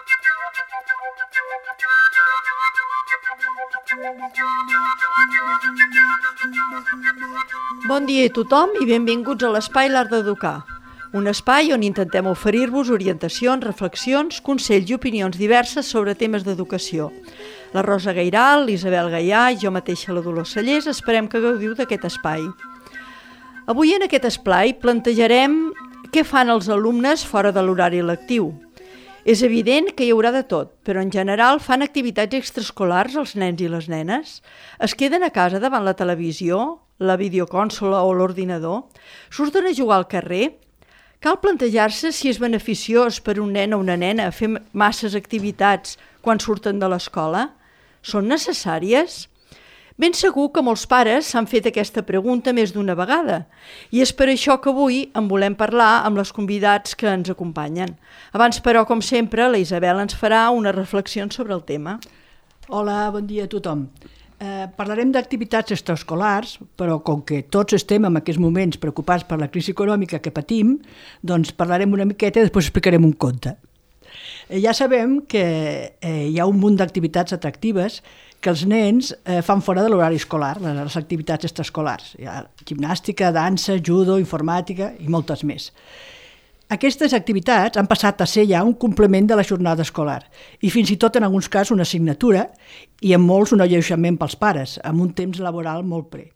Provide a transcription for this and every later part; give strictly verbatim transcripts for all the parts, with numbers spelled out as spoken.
Bon dia a tothom i benvinguts a l'Espai L'Art d'Educar, un espai on intentem oferir-vos orientacions, reflexions, consells i opinions diverses sobre temes d'educació. La Rosa Gairal, l'Isabel Gaià i jo mateixa, la Dolors Cellers, esperem que gaudiu d'aquest espai. Avui en aquest espai plantejarem què fan els alumnes fora de l'horari lectiu. És evident que hi haurà de tot, però en general fan activitats extraescolars els nens i les nenes, es queden a casa davant la televisió, la videocònsola o l'ordinador, surten a jugar al carrer. Cal plantejar-se si és beneficiós per un nen o una nena fer masses activitats quan surten de l'escola. Són necessàries? Ben segur que molts pares s'han fet aquesta pregunta més d'una vegada i és per això que avui en volem parlar amb les convidats que ens acompanyen. Abans, però, com sempre, la Isabel ens farà unes reflexions sobre el tema. Hola, bon dia a tothom. Eh, parlarem d'activitats extraescolars, però com que tots estem en aquests moments preocupats per la crisi econòmica que patim, doncs parlarem una miqueta i després explicarem un conte. Eh, ja sabem que eh, hi ha un munt d'activitats atractives que els nens eh, fan fora de l'horari escolar, les, les activitats extraescolars. Hi ha gimnàstica, dansa, judo, informàtica i moltes més. Aquestes activitats han passat a ser ja un complement de la jornada escolar i fins i tot en alguns casos una assignatura i en molts un alleujament pels pares, amb un temps laboral molt ple.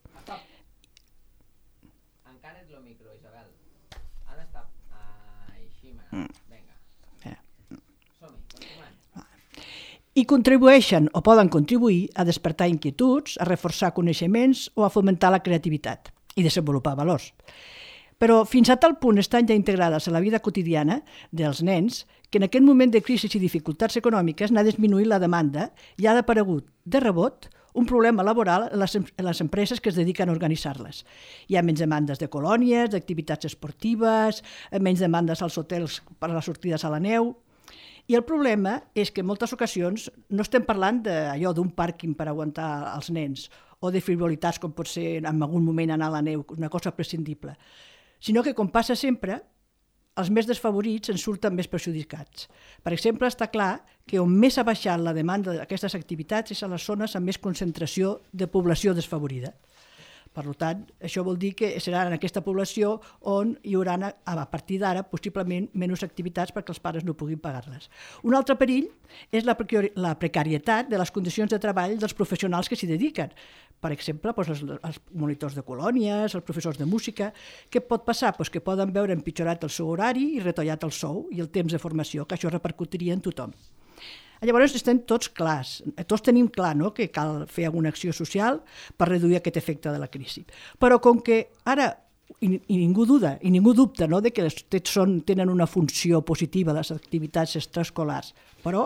Encara ets el micro, Isabel. Ara està així, vinga. Som-hi, continuem. I contribueixen o poden contribuir a despertar inquietuds, a reforçar coneixements o a fomentar la creativitat i desenvolupar valors. Però fins a tal punt estan ja integrades a la vida quotidiana dels nens que en aquest moment de crisi i dificultats econòmiques n'ha disminuït la demanda i ha aparegut de rebot un problema laboral en les, en les empreses que es dediquen a organitzar-les. Hi ha menys demandes de colònies, d'activitats esportives, menys demandes als hotels per a les sortides a la neu. I el problema és que en moltes ocasions no estem parlant d'allò d'un pàrquing per aguantar els nens o de frivolitats com pot ser en algun moment anar a la neu, una cosa prescindible, sinó que, com passa sempre, els més desfavorits en surten més perjudicats. Per exemple, està clar que on més ha baixat la demanda d'aquestes activitats és a les zones amb més concentració de població desfavorida. Per tant, això vol dir que serà en aquesta població on hi haurà, a partir d'ara, possiblement menys activitats perquè els pares no puguin pagar-les. Un altre perill és la precarietat de les condicions de treball dels professionals que s'hi dediquen. Per exemple, doncs, els, els monitors de colònies, els professors de música. Què pot passar? Doncs que poden veure empitjorat el seu horari i retallat el sou i el temps de formació, que això repercutiria en tothom. Llavors estem tots clars, tots tenim clar, no?, que cal fer alguna acció social per reduir aquest efecte de la crisi. Però com que ara, i, i ningú duda, i ningú dubta, no?, de que són, tenen una funció positiva les activitats extraescolars, però,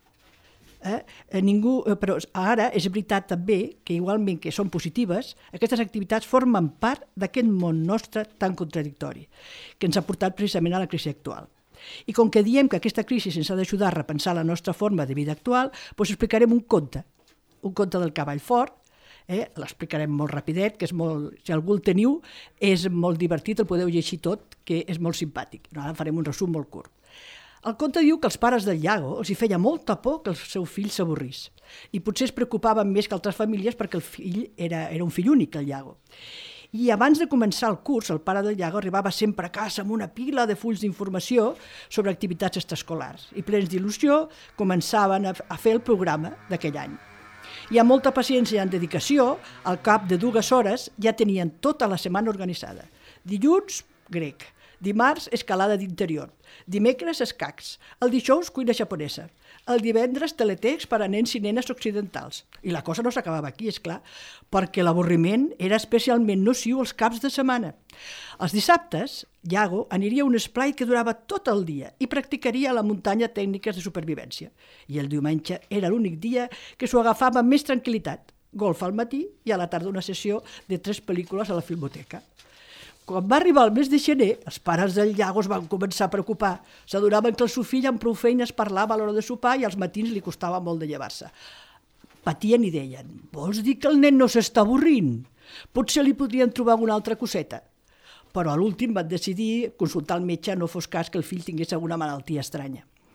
eh, ningú, però ara és veritat també que igualment que són positives, aquestes activitats formen part d'aquest món nostre tan contradictori, que ens ha portat precisament a la crisi actual. I com que diem que aquesta crisi ens ha d'ajudar a repensar la nostra forma de vida actual, doncs explicarem un conte, un conte del cavall fort, eh? L'explicarem molt rapidet, que és molt, si algú el teniu, és molt divertit, el podeu llegir tot, que és molt simpàtic. Ara farem un resum molt curt. El conte diu que els pares del Iago els hi feia molta por que el seu fill s'avorrís i potser es preocupaven més que altres famílies perquè el fill era, era un fill únic, el Iago. I abans de començar el curs, el pare del Iago arribava sempre a casa amb una pila de fulls d'informació sobre activitats extraescolars i plens d'il·lusió començaven a fer el programa d'aquell any. I amb molta paciència i amb dedicació, al cap de dues hores ja tenien tota la setmana organitzada. Dilluns, grec. Dimarts, escalada d'interior. Dimecres, escacs. El dijous, cuina japonesa. El divendres, teletext per a nens i nenes occidentals. I la cosa no s'acabava aquí, és clar, perquè l'avorriment era especialment nociu els caps de setmana. Els dissabtes, Iago aniria a un esplai que durava tot el dia i practicaria a la muntanya tècniques de supervivència. I el diumenge era l'únic dia que s'ho agafava amb més tranquil·litat. Golf al matí i a la tarda una sessió de tres pel·lícules a la filmoteca. Quan va arribar el mes de gener, els pares del Iago es van començar a preocupar. S'adonaven que el seu fill amb prou feines parlava a l'hora de sopar i als matins li costava molt de llevar-se. Patien i deien, vols dir que el nen no s'està avorrint? Potser li podrien trobar alguna altra coseta. Però a l'últim van decidir consultar el metge, no fos cas que el fill tingués alguna malaltia estranya.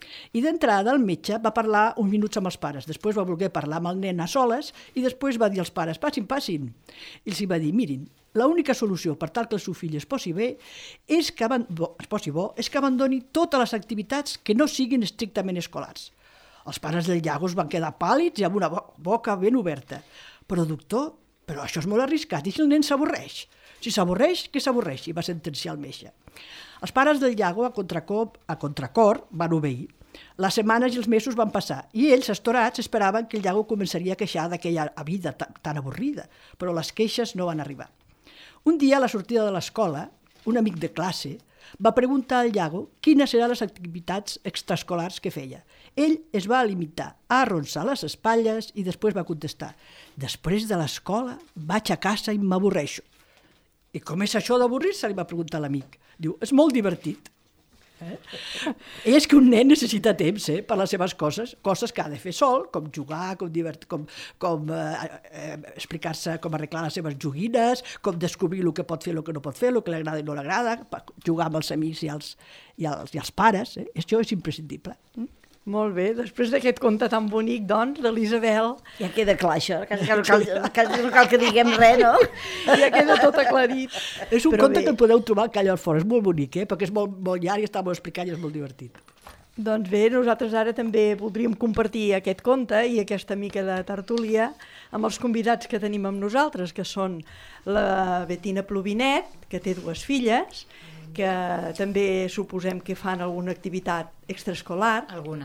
I d'entrada el metge va parlar uns minuts amb els pares, després va voler parlar amb el nen a soles i després va dir als pares, passin, passin. I els va dir, mirin, l'única solució per tal que el seu fill es posi bé és que, bo, es posi bo, és que abandoni totes les activitats que no siguin estrictament escolars. Els pares del Iago es van quedar pàl·lids i amb una boca ben oberta. Però, doctor, però això és molt arriscat, i si el nen s'avorreix? Si s'avorreix, que s'avorreixi, va sentenciar el metge. Els pares del Iago, a contracor, a contracor, van obeir. Les setmanes i els mesos van passar i ells, estorats, esperaven que el Iago començaria a queixar d'aquella vida tan avorrida, però les queixes no van arribar. Un dia, a la sortida de l'escola, un amic de classe va preguntar al Iago quines eren les activitats extraescolars que feia. Ell es va limitar a arronsar les espatlles i després va contestar: després de l'escola vaig a casa i m'avorreixo. I com és això d'avorrir-se? Li va preguntar l'amic. Diu, és molt divertit. Eh? I és que un nen necessita temps eh, per les seves coses, coses que ha de fer sol, com jugar, com, divert... com, com eh, eh, explicar-se com arreglar les seves joguines, com descobrir el que pot fer, el que no pot fer, el que li agrada i no li agrada, jugar amb els amics i els, i els, i els pares. Eh? Això és imprescindible. Mm? Molt bé, després d'aquest conte tan bonic, doncs, de l'Isabel... Ja queda clar, això, quasi no cal, quasi no cal que diguem res, no? Ja queda tot aclarit. És un Però conte bé. que podeu trobar al Calla al Fora, és molt bonic, eh? Perquè és molt, molt llarg i està molt explicat i és molt divertit. Doncs bé, nosaltres ara també voldríem compartir aquest conte i aquesta mica de tertúlia amb els convidats que tenim amb nosaltres, que són la Betina Plovinet, que té dues filles, que també suposem que fan alguna activitat extraescolar. Alguna.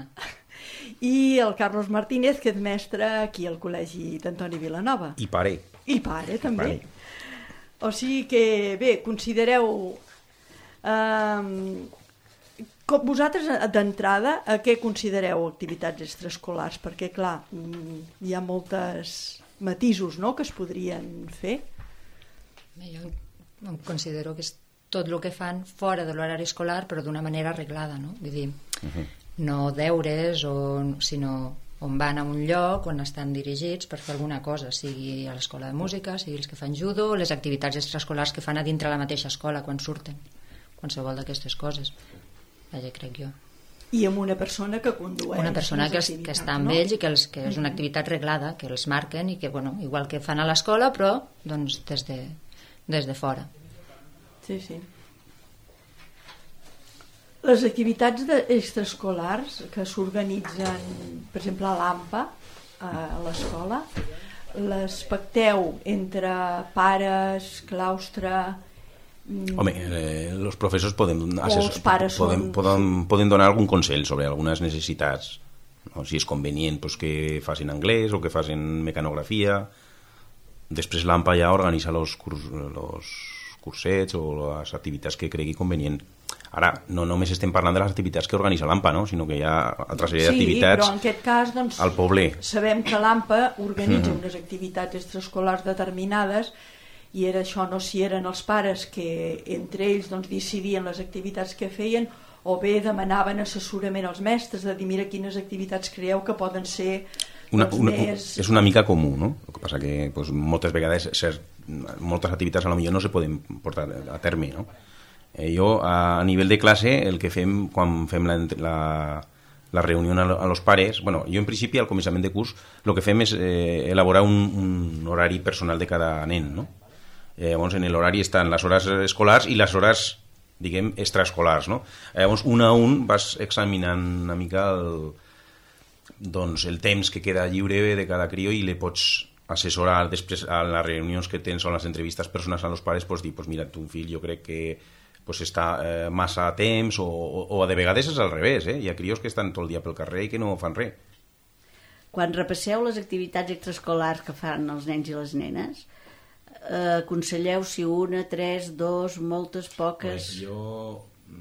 I el Carlos Martínez, que és mestre aquí al Col·legi d'Antoni Vilanova. I pare. I pare, també. Pare. O sigui que, bé, considereu... Eh, com vosaltres, d'entrada, a què considereu activitats extraescolars? Perquè, clar, hi ha moltes matisos, no?, que es podrien fer. Jo em considero que és tot el que fan fora de l'horari escolar, però d'una manera arreglada, no? Vull dir, uh-huh. no deures, o, sinó on van a un lloc on estan dirigits per fer alguna cosa, sigui a l'escola de música, sigui els que fan judo, les activitats extraescolars que fan a dintre la mateixa escola quan surten, qualsevol d'aquestes coses. Vaja, crec jo. I amb una persona que condueix una persona que, que està amb no? ells i que, els, que és una activitat reglada, que els marquen i que, bueno, igual que fan a l'escola, però doncs des de, des de fora. Sí, sí. Les activitats de, extraescolars que s'organitzen, per exemple, a l'AMPA, a l'escola, les pacteu entre pares, claustre... Home, eh, los professors poden, els pares poden, són... poden, poden donar algun consell sobre algunes necessitats, no? Si és convenient pues, que facin anglès o que facin mecanografia. Després l'AMPA ja organitza los, curs, los cursets o les activitats que cregui convenient. Ara, no només estem parlant de les activitats que organitza l'AMPA, no? Sinó que hi ha altra sèrie sí, d'activitats però en aquest cas, doncs, al poble. Sabem que l'AMPA organitza mm-hmm. unes activitats extraescolars determinades i era això, no si eren els pares que entre ells doncs, decidien les activitats que feien o bé demanaven assessorament als mestres de dir mira quines activitats creieu que poden ser una, doncs, una, més... És una mica comú, no? El que passa que doncs, moltes vegades cert, moltes activitats a lo millor no se poden portar a terme, no? Eh, jo a nivell de classe el que fem quan fem la, la, la reunió a, a los pares, bueno, jo en principi al començament de curs el que fem és eh, elaborar un, un horari personal de cada nen, no? Eh, llavors en l'horari estan les hores escolars i les hores, diguem, extraescolars, no? Eh, llavors un a un vas examinant una mica el, doncs, el temps que queda lliure de cada crió i le pots assessorar després a les reunions que tens o a les entrevistes personals a los pares, pues dir, pues mira, tu fill jo crec que pues està eh, massa temps o, o, o de vegades és al revés, eh? Hi ha crios que estan tot el dia pel carrer i que no fan res. Quan repasseu les activitats extraescolars que fan els nens i les nenes, eh, aconselleu si una, tres, dos, moltes, poques... Bé, jo,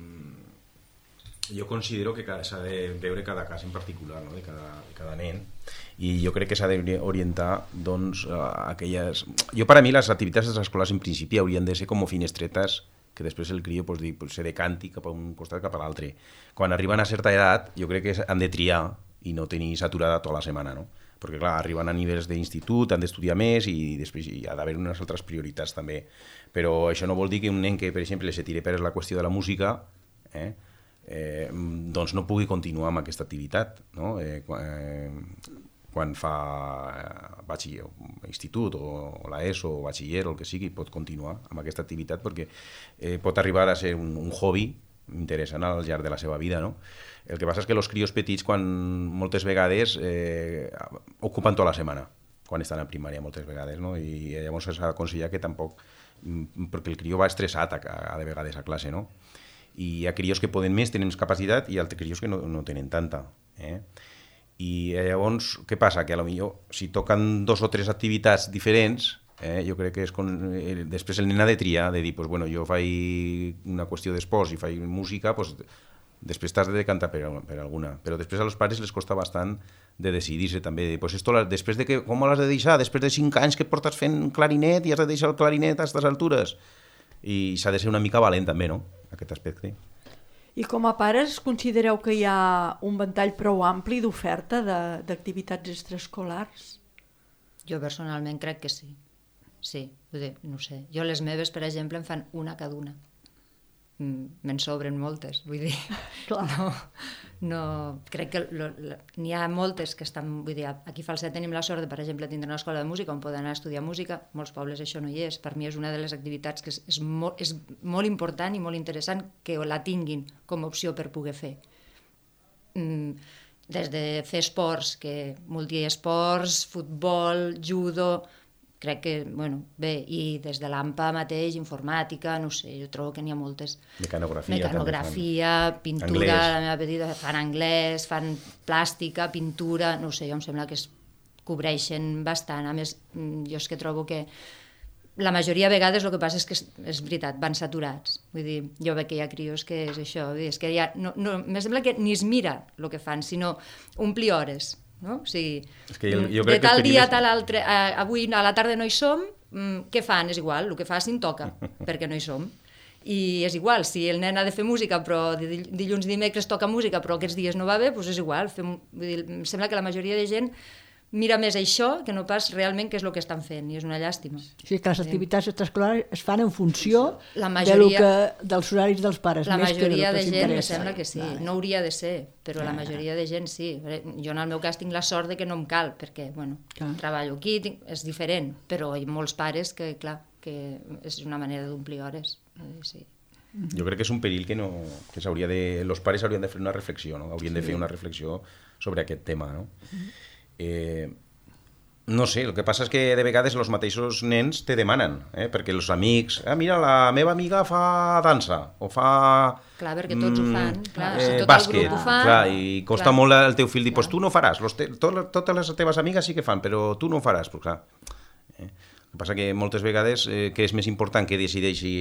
jo considero que s'ha de veure cada cas en particular, no? de, cada, de cada nen, i jo crec que s'ha d'orientar doncs, a aquelles... Jo, per a mi, les activitats extraescolars en principi haurien de ser com finestretes que després el crió pues, pues, se decanti cap a un costat cap a l'altre. Quan arriben a certa edat, jo crec que han de triar i no tenir saturada tota la setmana, no? Perquè, clar, arriben a nivells d'institut, han d'estudiar més i després hi ha d'haver unes altres prioritats també. Però això no vol dir que un nen que, per exemple, se tire per la qüestió de la música, eh, eh, doncs no pugui continuar amb aquesta activitat, no? Eh, quan, eh, quan fa batxiller, institut o, o l'ESO o batxiller o el que sigui, pot continuar amb aquesta activitat perquè eh, pot arribar a ser un, un hobby interessant al llarg de la seva vida, no? El que passa és que els crios petits, quan moltes vegades, eh, ocupen tota la setmana, quan estan a primària moltes vegades, no? I llavors s'ha d'aconsellar que tampoc, perquè el crió va estressat a, a de vegades a classe, no? I hi ha crios que poden més, tenen més capacitat, i altres crios que no, no tenen tanta. Eh? I llavors, què passa? Que a lo millor, si toquen dos o tres activitats diferents, eh, jo crec que és con... eh, després el nen ha de triar, de dir, pues, bueno, jo faig una qüestió d'esports i faig música, pues, després t'has de decantar per, per alguna. Però després a los pares les costa bastant de decidir-se també. De, pues esto, després de que, com l'has de deixar? Després de cinc anys que portes fent clarinet i has de deixar el clarinet a aquestes altures? I s'ha de ser una mica valent també, no?, aquest aspecte. I com a pares considereu que hi ha un ventall prou ampli d'oferta d'activitats extraescolars? Jo personalment crec que sí. Sí, vull dir, no sé. Jo les meves, per exemple, em fan una cada una. Me'n sobren moltes, vull dir, no, no, crec que lo, lo, n'hi ha moltes que estan, vull dir, aquí a Falset tenim la sort de, per exemple, tindre una escola de música on poden anar a estudiar música, molts pobles això no hi és, per mi és una de les activitats que és, és, molt, és molt important i molt interessant que la tinguin com a opció per poder fer. Mm, des de fer esports, que multiesports, futbol, judo... crec que, bueno, bé, i des de l'A M P A mateix, informàtica, no sé, jo trobo que n'hi ha moltes. Mecanografia. Mecanografia, pintura, anglès. La meva petita, fan anglès, fan plàstica, pintura, no sé, jo em sembla que es cobreixen bastant. A més, jo és que trobo que la majoria de vegades el que passa és que, és, és veritat, van saturats. Vull dir, jo veig que hi ha crios que és això, vull dir, és que ja, no, no, me sembla que ni es mira el que fan, sinó omplir hores. No? O sigui, és que jo, jo de tal dia a tal altre, eh, avui a la tarda no hi som, mm, què fan? És igual, el que facin toca, perquè no hi som. I és igual, si el nen ha de fer música, però dilluns i dimecres toca música, però aquests dies no va bé, doncs és igual. Fem, vull dir, em sembla que la majoria de gent mira més això que no pas realment què és el que estan fent, i és una llàstima. Sí, que les activitats extraescolars es fan en funció la majoria, de que, dels horaris dels pares. La més majoria que de, de gent me sembla que sí, vale. No hauria de ser, però vale. La majoria de gent sí. Jo en el meu cas tinc la sort de que no em cal, perquè bueno, treballo aquí, tinc, és diferent, però hi ha molts pares que, clar, que és una manera d'omplir hores. Sí. Jo crec que és un perill que no, que s'hauria de, els pares haurien de fer una reflexió, no? Haurien de fer una reflexió sobre aquest tema, no? Eh, no sé, el que passa és que de vegades els mateixos nens te demanen, eh? Perquè els amics, ah, mira, la meva amiga fa dansa, o fa... Clar, perquè tots mm, ho fan, clar, eh, si tot bàsquet, el grup ho fa... Clar, i costa clar. Molt el teu fill dir, doncs pues tu no faràs, te, tot, totes les teves amigues sí que fan, però tu no ho faràs, pues clar. Eh? El que passa que moltes vegades eh, que és més important que decideixi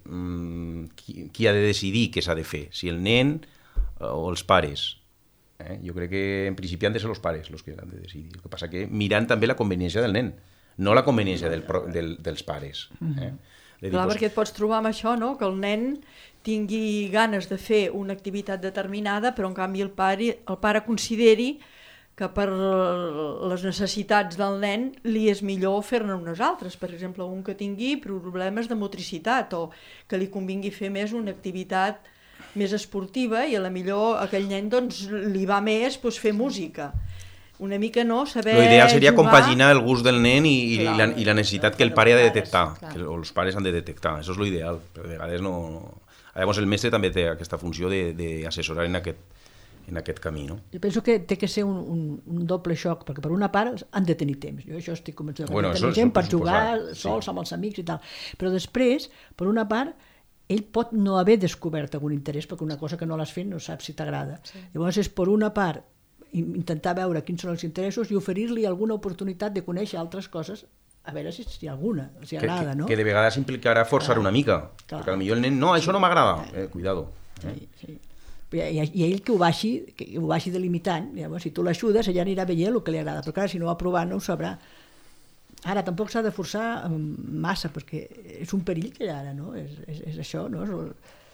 mm, qui, qui ha de decidir què s'ha de fer, si el nen eh, o els pares. Eh? Jo crec que en principi han de ser els pares els que han de decidir. El que passa que mirant també la conveniència del nen, no la conveniència del, del, dels pares. Eh? De dir, clar, doncs... perquè et pots trobar amb això, no? Que el nen tingui ganes de fer una activitat determinada, però en canvi el pare, el pare consideri que per les necessitats del nen li és millor fer-ne unes altres. Per exemple, un que tingui problemes de motricitat o que li convingui fer més una activitat més esportiva i a la millor aquell nen doncs, li va més doncs, fer música. Una mica no, saber l'ideal seria jugar... compaginar el gust del nen i, i, la, i la necessitat que el pare ha de detectar, que, o els pares han de detectar, això és l'ideal, però de vegades no... Llavors el mestre també té aquesta funció d'assessorar en aquest, en aquest camí, no? Jo penso que té que ser un, un, un doble xoc, perquè per una part han de tenir temps, jo això estic convençut, bueno, tenir temps per jugar sols sí. Amb els amics i tal, però després, per una part, ell pot no haver descobert algun interès, perquè una cosa que no l'has fet no saps si t'agrada. Sí. Llavors és per una part intentar veure quins són els interessos i oferir-li alguna oportunitat de conèixer altres coses, a veure si hi ha alguna, si agrada, que, no? Que de vegades implicarà forçar clar, una mica, clar. Perquè potser el nen, no, això no m'agrada, eh, cuidado. Eh? Sí, sí. I, I ell que ho vagi, que ho vagi delimitant, llavors si tu l'ajudes ella anirà veient el que li agrada, però clar, si no ho va provar no ho sabrà. Ara, tampoc s'ha de forçar massa, perquè és un perill que hi ha ara, no? És, és, és això, no? És el...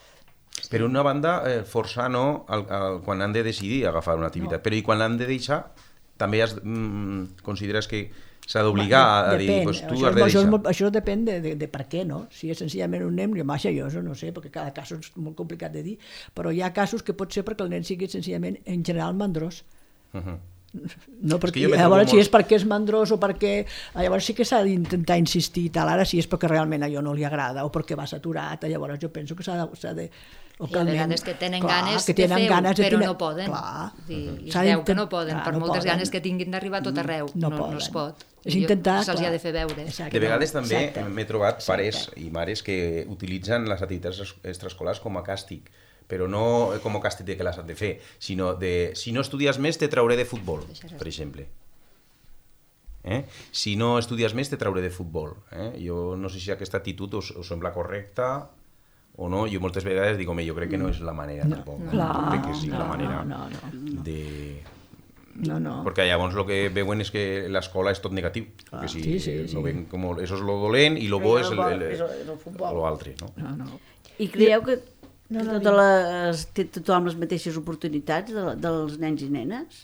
Per una banda, eh, forçar no el, el, quan han de decidir agafar una activitat, no. Però i quan han de deixar, també has, mm, consideres que s'ha d'obligar a dir, depèn, pues, tu això, has de això, és deixar. molt, això depèn de, de, de per què, no? Si és senzillament un nen, jo massa jo no sé, perquè cada cas és molt complicat de dir, però hi ha casos que pot ser perquè el nen sigui senzillament, en general, mandrós. Uh -huh. No, perquè, jo me llavors, trobo si molt- és perquè és mandrós o perquè... Llavors sí que s'ha d'intentar insistir i tal. Ara si és perquè realment a allò no li agrada o perquè va saturat, llavors jo penso que s'ha de... S'ha de o I a vegades que tenen ganes que de tenen fer-ho, ganes de però tenir- no poden. Clar. I es S'ha veu que d'intent- no poden, clar, per no moltes poden. ganes que tinguin d'arribar a tot arreu. No No, no poden. es pot. És Jo- intentar, Se'ls hi clar. ha de fer veure. Exacte. De vegades també Exacte. m'he trobat pares Exacte. i mares que utilitzen les activitats es- extraescolars com a càstig, però no com a càstig de que les han de fer, sinó de si no estudies més te trauré de futbol, per exemple. Eh? Si no estudies més te trauré de futbol. Eh? Jo no sé si aquesta actitud us, us sembla correcta o no. Jo moltes vegades dic, home, jo crec que no és la manera No, tampoc. no, No, crec que sí no, la manera no, no, no. de... No, no. Perquè llavors el que veuen és que l'escola és tot negatiu. Perquè si sí, sí, sí. lo ven com eso és lo dolent i lo bo és el, el, És el- és el futbol. lo altre, no? No, no. I creieu que no, no, totes les, té tothom les mateixes oportunitats de, dels nens i nenes?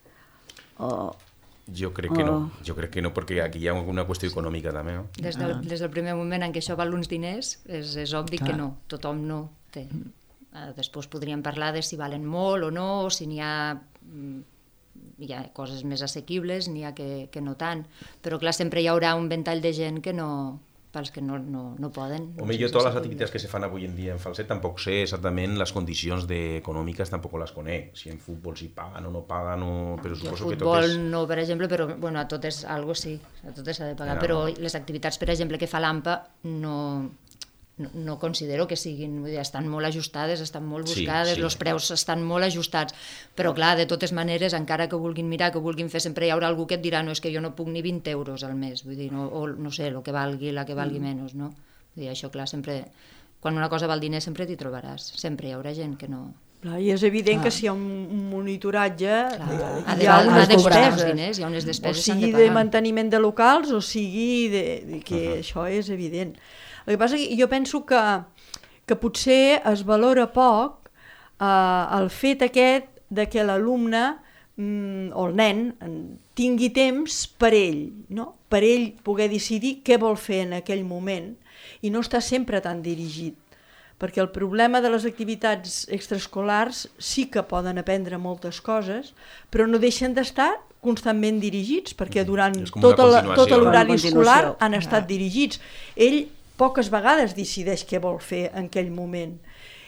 O... Jo crec que no, Oh. jo crec que no, perquè aquí hi ha una qüestió econòmica també, no? Des del, des del primer moment en què això val uns diners, és, és obvi Clar. que no, tothom no té. Eh, Després podríem parlar de si valen molt o no, o si n'hi ha, mm, hi ha coses més assequibles, n'hi ha que, que no tant. Però clar, sempre hi haurà un ventall de gent que no, pels que no, no, no poden. Home, jo totes les activitats que se fan avui en dia en falset tampoc sé exactament les condicions de, econòmiques, tampoc les conec. Si en futbol si paguen o no paguen, o... però Jo suposo que futbol totes... no, per exemple, però bueno, a totes algo sí, a totes s'ha de pagar, No, però no. les activitats, per exemple, que fa l'AMPA no, no, no considero que siguin, vull dir, estan molt ajustades, estan molt Sí, buscades, sí. els preus estan molt ajustats, però clar, de totes maneres, encara que vulguin mirar, que vulguin fer, sempre hi haurà algú que et dirà no, és que jo no puc ni vint euros al mes, vull dir, no, o no sé, el que valgui, la que valgui menys, no? Vull dir, això, clar, sempre, quan una cosa val diners sempre t'hi trobaràs, sempre hi haurà gent que no... Clar, I és evident que si hi ha un un monitoratge Clar, eh, ha hi de, ha ha unes de costar els despeses. diners, hi ha unes O despeses s'han sigui de de pagar. manteniment de locals o sigui de, de que uh -huh. això és evident. El que passa que jo penso que, que potser es valora poc eh, el fet aquest de que l'alumne mm, o el nen en, tingui temps per ell, no? Per ell poder decidir què vol fer en aquell moment i no està sempre tan dirigit. Perquè el problema de les activitats extraescolars sí que poden aprendre moltes coses, però no deixen d'estar constantment dirigits, perquè durant És com una tota la, continuació, tot no? l'horari Una escolar continuació. han estat dirigits. Ell poques vegades decideix què vol fer en aquell moment.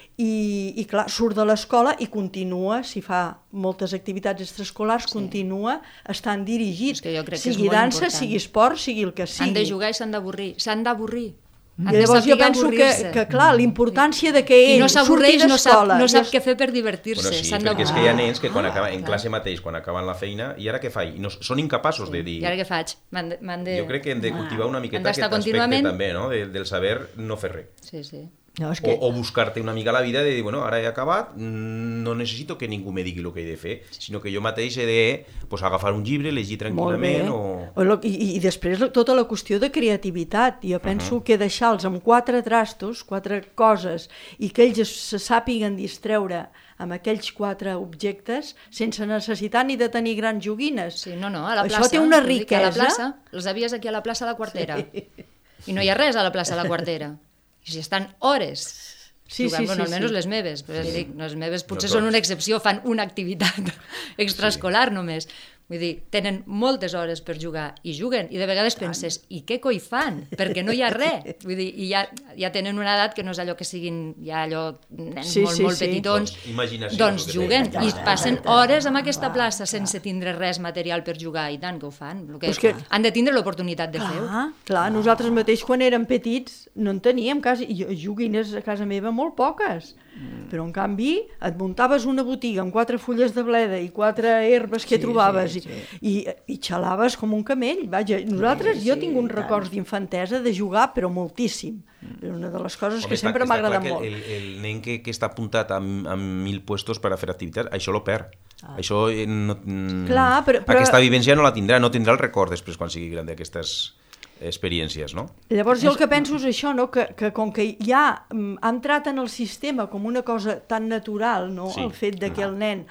I, i clar, surt de l'escola i continua, si fa moltes activitats extraescolars, sí. continua estant dirigit. És que jo crec que és sigui molt dansa, important. sigui esport, sigui el que sigui. Han de jugar i s'han d'avorrir, s'han d'avorrir. Han I de llavors jo saber penso que, avorrir-se. que clar, l'importància de que I ell no s'avorreix, surti no sap, d'escola... no sap i què fer per divertir-se. Bueno, sí, s'han perquè és que d'avorrir. hi ha nens que quan Ah, acaben, en clar. classe mateix, quan acaben la feina, i ara què faig? I no, són incapaços de dir... I ara què faig? M'han de, m'han de... Jo crec que hem de cultivar una miqueta Han d'estar aquest aspecte contínuament- també, no? De, del saber no fer res. Sí, sí. No, és O, que... o buscar-te una mica la vida de dir, bueno, ara he acabat, mm, no necessito que ningú me digui el que he de fer, sinó que jo mateix he de pues, agafar un llibre, llegir Molt bé. tranquil·lament o... O lo- I, I després la- tota la qüestió de creativitat. Jo penso uh -huh. que deixar-los amb quatre trastos, quatre coses, i que ells es- se sàpiguen distreure amb aquells quatre objectes sense necessitar ni de tenir grans joguines. Sí, no, no, a la Això plaça. té una vull dir que A la riquesa. plaça, els avies aquí a la plaça de la Quartera. Sí. I no hi ha res a la plaça de la Quartera. I si estan hores Sí, jugant, sí, bueno, sí, almenys sí. les meves, però ja dic, les meves potser No són tots. una excepció, fan una activitat extraescolar només. Vull dir, tenen moltes hores per jugar i juguen, i de vegades penses, i què coi fan? Perquè no hi ha res. Vull dir, i ja, ja tenen una edat que no és allò que siguin ja allò nens Sí, molt, sí, molt sí. petitons, Doncs imaginació, doncs el que juguen tenen. i passen hores en aquesta plaça sense tindre res material per jugar, i tant que ho fan. El que, Però és que- han de tindre l'oportunitat de fer-ho. Clar, clar, nosaltres mateix quan érem petits no en teníem quasi, jo- joguines a casa meva molt poques, mm. però en canvi et muntaves una botiga amb quatre fulles de bleda i quatre herbes que Sí, trobaves sí, i, sí. i, i xalaves com un camell. Vaja, nosaltres, Sí, jo sí, tinc uns i tant. records d'infantesa de jugar, però moltíssim. És una de les coses Home, que està- sempre està m'ha agradat clar molt. que El, el nen que, que està apuntat amb, amb mil puestos per a fer activitats, això lo perd. Ah. Això eh, no, mm, Clar, però- però- aquesta vivència no la tindrà, no tindrà el record després quan sigui gran d'aquestes experiències, no? Llavors jo el que penso és això, no? que, que com que ja mm, ha entrat en el sistema com una cosa tan natural, no? Sí. el fet de que el nen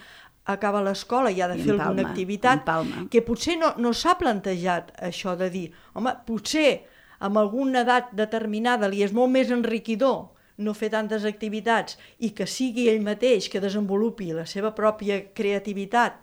acaba l'escola i ha de I fer empalma, alguna activitat, empalma. que potser no, no s'ha plantejat això de dir, home, potser amb alguna edat determinada li és molt més enriquidor no fer tantes activitats i que sigui ell mateix que desenvolupi la seva pròpia creativitat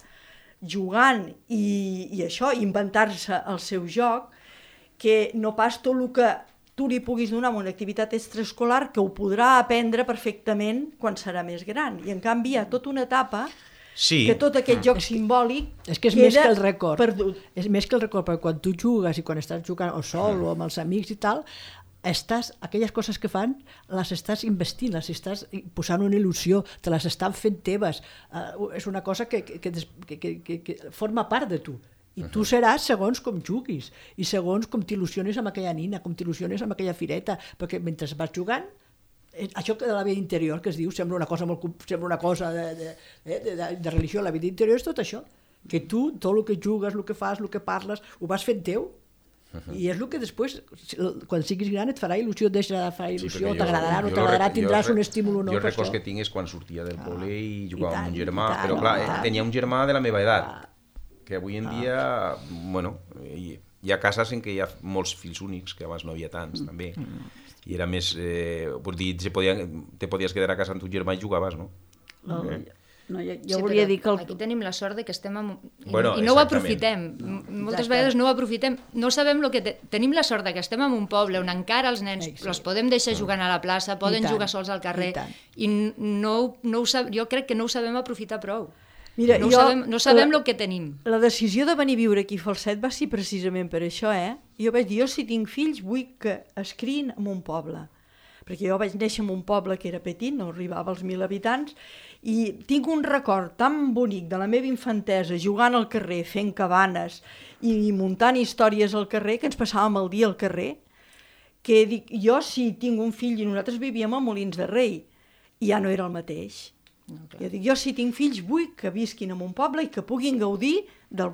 jugant i, i això, inventar-se el seu joc, que no pas tot el que tu li puguis donar amb una activitat extraescolar que ho podrà aprendre perfectament quan serà més gran. I en canvi hi ha tota una etapa Sí. que tot aquest joc simbòlic És que és queda més que el record. perdut. És més que el record, perquè quan tu jugues i quan estàs jugant o sol o amb els amics i tal, estàs, aquelles coses que fan, les estàs investint, les estàs posant una il·lusió, te les estan fent teves. Uh, és una cosa que, que, que, que, que, que forma part de tu. I tu seràs segons com juguis i segons com t'il·lusiones amb aquella nina, com t'il·lusiones amb aquella fireta, perquè mentre vas jugant, això de la vida interior que es diu sembla una cosa, molt, sembla una cosa de, de, de, de, de religió, la vida interior és tot això, que tu, tot el que jugues, el que fas, el que parles, ho vas fent teu. Uh-huh. I és el que després, quan siguis gran, et farà il·lusió, et deixarà de fer il·lusió, sí, t'agradarà, no t'agradarà, tindràs un estímul o no. Jo el records que tinc és quan sortia del col·le ah, i jugava amb un germà, tant, però clar, tant. tenia un germà de la meva edat, ah. que avui en dia, ah. bueno, hi, hi ha cases en què hi ha molts fills únics, que abans no havia tants, mm. també, i era més, eh, vull dir, te podies, te podies quedar a casa amb tu germà i jugaves, no? Oh, okay. No, jo, jo sí, volia dir que... El... Aquí tenim la sort de que estem amb... I, bueno, i no ho aprofitem. No, moltes exacte. vegades no ho aprofitem. No sabem el que... Te... Tenim la sort de que estem en un poble on encara els nens sí. els podem deixar jugant a la plaça, poden jugar sols al carrer, i, i no, no ho sab... jo crec que no ho sabem aprofitar prou. Mira, no, jo, sabem, no sabem el que tenim. La decisió de venir a viure aquí a Falset va ser precisament per això, eh? Jo vaig dir, jo si tinc fills vull que es criïn en un poble. Perquè jo vaig néixer en un poble que era petit, no arribava als mil habitants, i tinc un record tan bonic de la meva infantesa jugant al carrer, fent cabanes i muntant històries al carrer, que ens passàvem el dia al carrer, que dic, jo si tinc un fill, i nosaltres vivíem a Molins de Rei, i ja no era el mateix. No, jo dic, jo si tinc fills vull que visquin en un poble i que puguin gaudir del,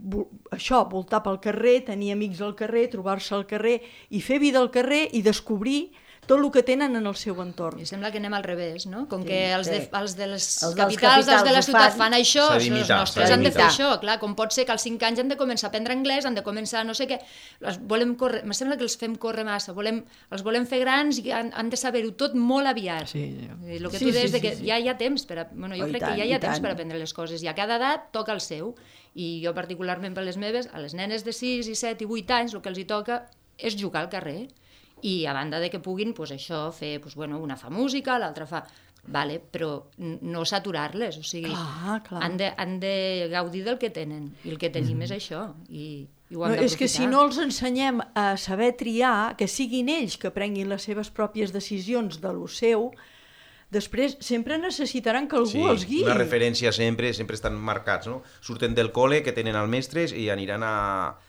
això, voltar pel carrer, tenir amics al carrer, trobar-se al carrer i fer vida al carrer i descobrir tot el que tenen en el seu entorn. I sembla que anem al revés, no? Com sí, que els de, els de les els capitals, capitals, els de la ciutat fan això, els nostres han de fer això, clar, com pot ser que als cinc anys han de començar a aprendre anglès, han de començar no sé què, els volem córrer, em sembla que els fem córrer massa, volem, els volem fer grans i han, han de saber-ho tot molt aviat. Sí, sí. El que tu sí, deies sí, de que sí, sí. ja hi ha temps per a, bueno, jo oh, crec tant, que ja hi ha temps tant. per aprendre les coses i a cada edat toca el seu, i jo particularment per les meves, a les nenes de sis i set i vuit anys el que els hi toca és jugar al carrer. I a banda de que puguin, pues, això, fer, pues, bueno, una fa música, l'altra fa... Vale, però no saturar-les, o sigui, clar, clar. Han, de, han de gaudir del que tenen, i el que tenim mm. és això, i, i ho han no, d'aprofitar. És que si no els ensenyem a saber triar, que siguin ells que prenguin les seves pròpies decisions de lo seu, després sempre necessitaran que algú sí, els guiï. Una referència sempre, sempre estan marcats, no? Surten del col·le, que tenen el mestres, i aniran a...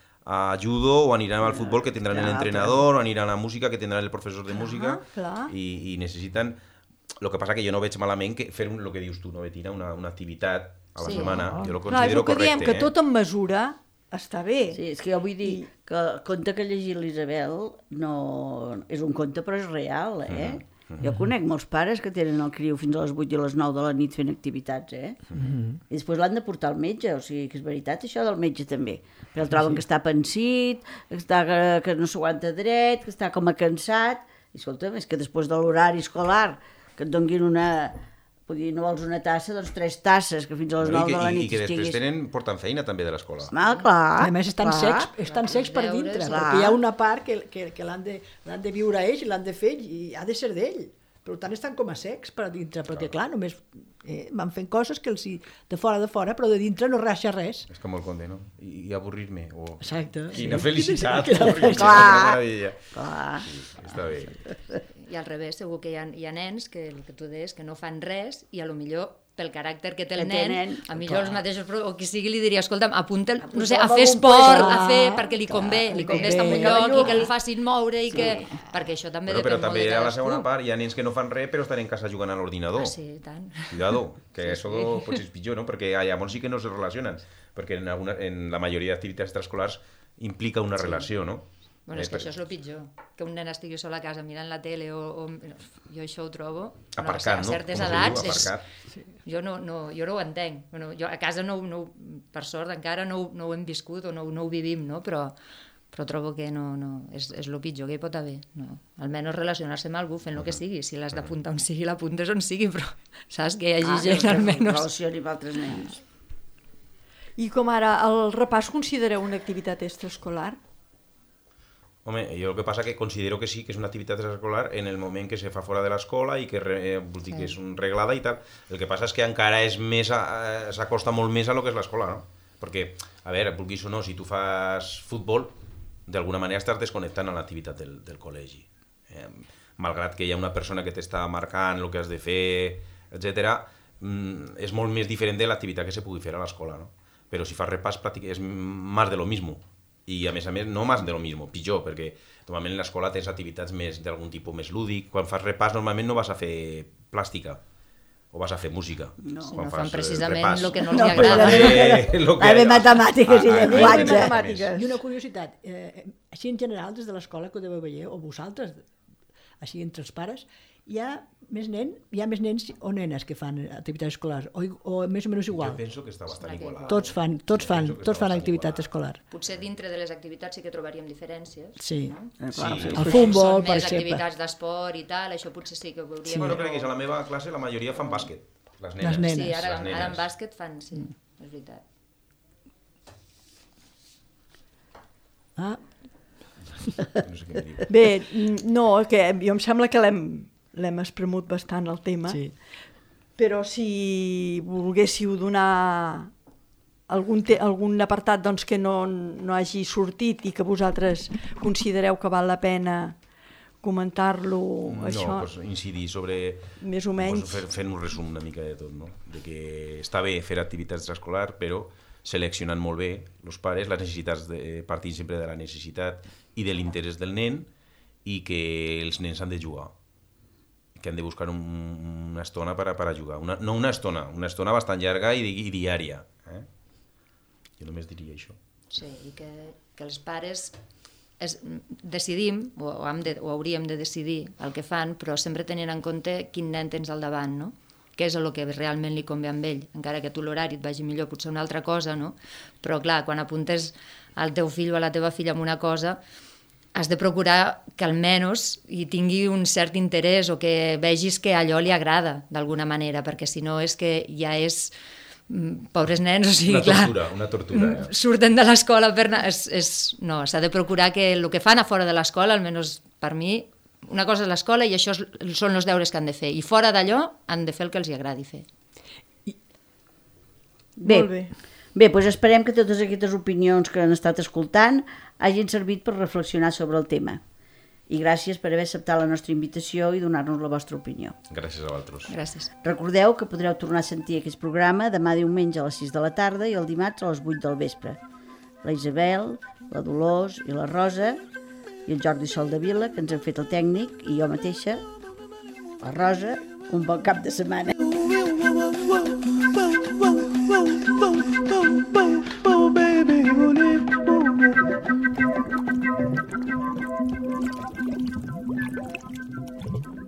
a judo o aniran al futbol que tindran ja, l'entrenador, o aniran a música que tindran el professor de música clar, clar. I, i necessiten... El que passa que jo no veig malament que fer un, el que dius tu, no, Betina, una, una activitat a la sí. setmana, jo lo considero clar, és el que correcte. Diem, que eh? tot en mesura està bé. Sí, és que jo vull dir I... que el conte que ha llegit l'Isabel no... és un conte però és real, eh? Mm-hmm. Jo conec molts pares que tenen el criu fins a les vuit i a les nou de la nit fent activitats, eh? Mm-hmm. I després l'han de portar al metge, o sigui que és veritat això del metge també. Però el troben sí. que està pensit, que, està, que, que no s'aguanta dret, que està com a cansat. I escolta'm, és que després de l'horari escolar que et donguin una... Vull dir, no vols una tassa, doncs tres tasses, que fins a les nou de la nit I que després estiguis... tenen, porten feina també de l'escola. Ah, clar. A més estan clar, secs, estan secs per dintre, clar. Perquè hi ha una part que, que, que l'han de, l'han de viure ells i l'han de fer i ha de ser d'ell. Per tant, estan com a secs per dintre, perquè clar, només eh, van fent coses que els hi, de fora de fora, però de dintre no raja res. És com el conde, no? I, i avorrir-me. O... Exacte. Quina sí. felicitat. Clar, clar. clar. Sí, està bé. I al revés, segur que hi ha, hi ha nens que, el que tu deies, que no fan res i a lo millor pel caràcter que té el nen, nen, a millor clar. els mateixos, o qui sigui li diria, escolta'm, apunta, no sé, a fer esport, a fer, perquè li convé, clar, li convé estar en un lloc i que el facin moure i sí. que... Perquè això també bueno, depèn molt de cadascú. Però també a la segona part, hi ha nens que no fan res però estan en casa jugant a l'ordinador. Ah, sí, tant. Cuidado, que sí, això sí. potser és pitjor, no? Perquè hi ha molts sí que no se relacionen, perquè en, alguna, en la majoria d'activitats extraescolars implica una sí. relació, no? Bueno, és que això és el pitjor, que un nen estigui sol a casa mirant la tele o... o jo això ho trobo... Aparcat, a no? certes Com se edats, diu, és, aparcat. jo, no, no, jo no ho entenc. Bueno, jo a casa, no, no, per sort, encara no, no ho hem viscut o no, no ho vivim, no? Però, però trobo que no, no, és, és el pitjor que hi pot haver. No. Almenys relacionar-se amb algú fent el que sigui. Si l'has d'apuntar on sigui, l'apuntes on sigui, però saps que hi hagi Ah, gent que almenys... relacioni amb altres nens. I com ara, el repàs considereu una activitat extraescolar? Home, jo el que passa que considero que sí, que és una activitat extraescolar en el moment que se fa fora de l'escola i que, re, eh, vull dir, que és un reglada i tal. El que passa és que encara és més a- s'acosta molt més a lo que és l'escola, no? Perquè, a veure, vulguis o no, si tu fas futbol, d'alguna manera estàs desconnectant a l'activitat del, del col·legi. Eh, malgrat que hi ha una persona que t'està marcant el que has de fer, etcètera, mm, és molt més diferent de l'activitat que se pugui fer a l'escola, no? Però si fas repàs, pràctic, és més de lo mismo. I a més a més, no més de lo mismo, pitjor, perquè normalment en l'escola tens activitats més d'algun tipus més lúdic. Quan fas repàs normalment no vas a fer plàstica o vas a fer música. No. Si Quan no fan fas, eh, precisament repàs. el que no els No, agrada. Eh, lo que- Va haver matemàtiques i Ah, ah, llenguatge. més. Matemàtiques. I una curiositat, eh, així en general, des de l'escola que ho deveu veure, o vosaltres, així entre els pares, hi ha més nens, hi ha més nens o nenes que fan activitats escolars, o, o més o menys Jo igual. penso que està bastant Sembla que igualat. Tots fan, tots Jo fan, penso que tots està fan bastant activitat igualat. escolar. Potser dintre de les activitats sí que trobaríem diferències. Sí. No? Eh, Sí. clar, El Són futbol, per més exemple. activitats d'esport i tal, això potser sí que ho veuríem. Bueno, però- crec que a la meva classe la majoria fan bàsquet. Les nenes. Les nenes. Sí, ara, Les ara nenes. en bàsquet fan, sí, és veritat. Ah, No sé què em diu. Bé, n- no, que jo em sembla que l'hem l'hem espremut bastant el tema, sí. però si volguéssiu donar algun, te algun apartat doncs, que no, no hagi sortit i que vosaltres considereu que val la pena comentar-lo, això, No, pues incidir sobre... més o menys. Pues, fer, fent un resum una mica de tot, no? De que està bé fer activitats extraescolar, però seleccionant molt bé els pares, les necessitats, de, partint sempre de la necessitat i de l'interès del nen, i que els nens han de jugar, que han de buscar un, una estona per a, per a jugar. Una, no una estona, una estona bastant llarga i, i diària. Eh? Jo només diria això. Sí, i que, que els pares es, decidim, o, o, hem de, o hauríem de decidir el que fan, però sempre tenint en compte quin nen tens al davant, no? Què és el que realment li convé amb ell, encara que tu l'horari et vagi millor, potser una altra cosa, no? Però clar, quan apuntes al teu fill o a la teva filla amb una cosa, has de procurar que almenys hi tingui un cert interès o que vegis que allò li agrada d'alguna manera, perquè si no és que ja és... pobres nens, o sigui, Una clar, tortura, una tortura. Eh? surten de l'escola per anar... És, és... No, s'ha de procurar que el que fan a fora de l'escola, almenys per mi, una cosa és l'escola i això és, són els deures que han de fer. I fora d'allò han de fer el que els hi agradi fer. Bé, Molt bé. bé, doncs esperem que totes aquestes opinions que han estat escoltant hagin servit per reflexionar sobre el tema. I gràcies per haver acceptat la nostra invitació i donar-nos la vostra opinió. Gràcies a vosaltres. Gràcies. Recordeu que podreu tornar a sentir aquest programa demà diumenge a les sis de la tarda i el dimarts a les vuit del vespre. La Isabel, la Dolors i la Rosa i el Jordi Soldevila, que ens han fet el tècnic, i jo mateixa, la Rosa, un bon cap de setmana. Baby,